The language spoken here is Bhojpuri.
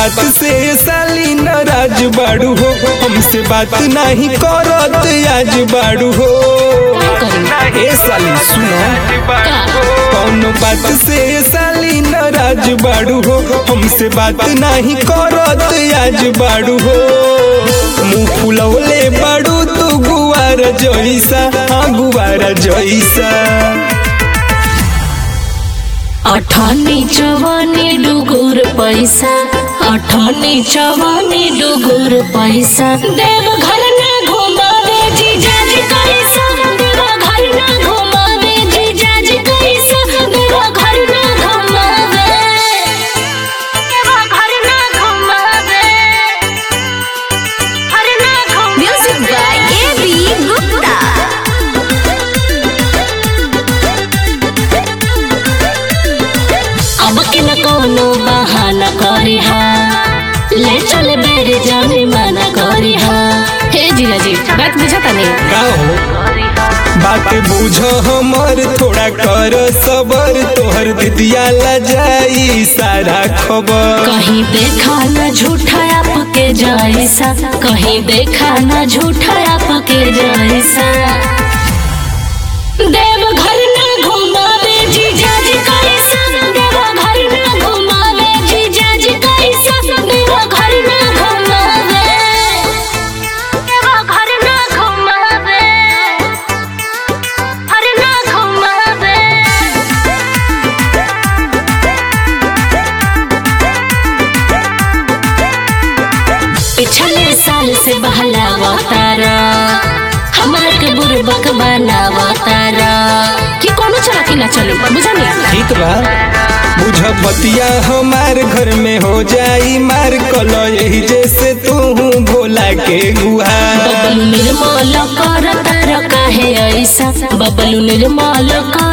बात से साली नाराज बाड़ू हो, हमसे बात नहीं करत आज बाड़ू हो। ए साली सुनो, कौनो बात से साली नाराज बाड़ू हो, हमसे बात नहीं करत आज बाड़ू हो। मुँह फुलौले बाड़ू तू गुआर जैसा, हाँ गुआर जैसा। अठानी चवानी डुगुर पैसा, अठानी चवानी डुगुर पैसा। देव घर ना घुमावे जीजा जी कैसा, देव घर ना घुमावे जीजा जी कैसा, देव घर ना घुमावे, देव घर ना घुमावे, घर ना घुमावे। Music by A B. गुप्ता। अब के न कोनो बहाना करी हा, ले चले बेरे जाने मना करी हा। हे जीजा जी बात बुझता नहीं का हो? बात बुझो हमर, थोड़ा कर सबर, तोहर दिदिया ला जाई सारा खबर। कहीं देखा न झूठा आपके जैसा, कहीं देखा न झूठा आपके जैसा। देव घर ना घुमावे जीजा जी कैसा, देव घर ना घुमावे जीजा जी कैसा, देव घर ना घुमावे, देव घर ना घुमावे, घर ना घुमावे। पिछले साल से बहलावा तारा, हमार के बुरबक बनावा तारा, कि कोनो चलाकी ना चले बुझा नहीं। ठीक बा, बुझ बतिया हमार घर में हो जाई मार, कलो यही जैसे तू भोला के गुहार। बबलू निर्मल कर तारा काहे ऐसा, बबलू निर्मल कर